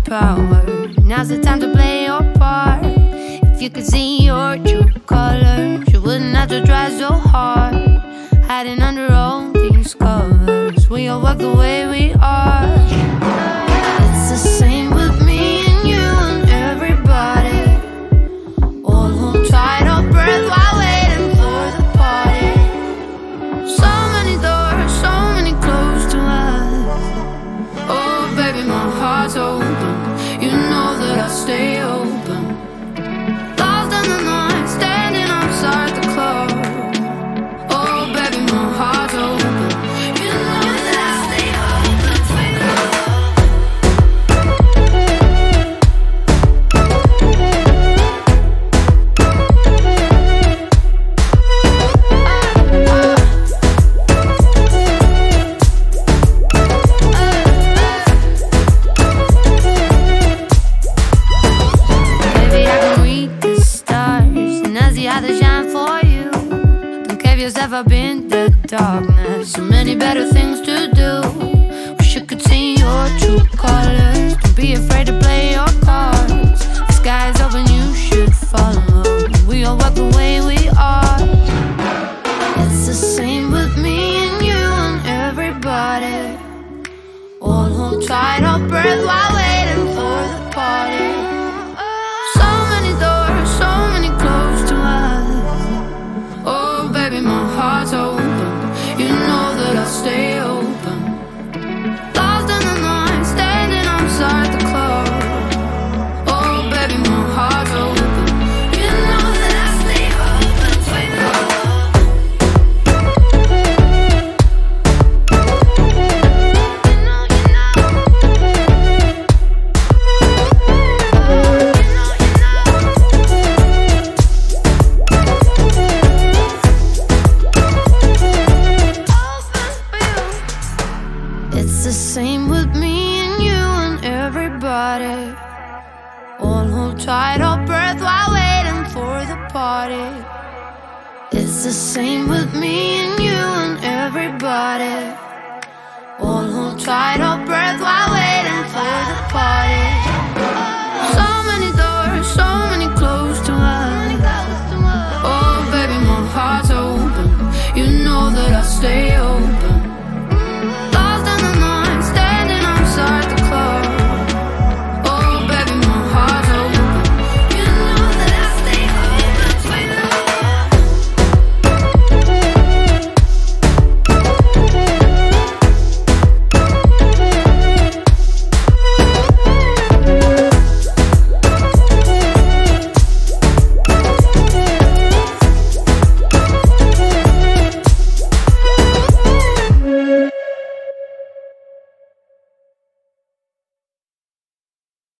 power. Now's the time to play your part. If you could see your true colors, you wouldn't have to try so hard, hiding under all these covers. We all walk the way we are. It's the same with me and you and everybody. All hold tight our breath while waiting for the party. So many doors, so many closed to us. Oh baby, my heart's open. You know that I'll stay open. Lost in the night, standing outside the club. Oh baby, my heart's open. You know that I'll stay open for ever been the darkness. So many better things to do. Wish you could see your true colors. Don't be afraid to play your cards. The sky's open, you should follow. We all walk the way we are. It's the same with me and you and everybody. All hold tight our breath while waiting for the party. So many doors, so many closed to us. Oh baby, my heart's open. You know that I'll stay open. Lost in the night, standing outside the club. Oh baby, my heart's open. You know that I'll stay open for It's the same with me and you and everybody. All hold tight our breath while waiting for the party. It's the same with me and you and everybody. All hold tight our breath while waiting for the party.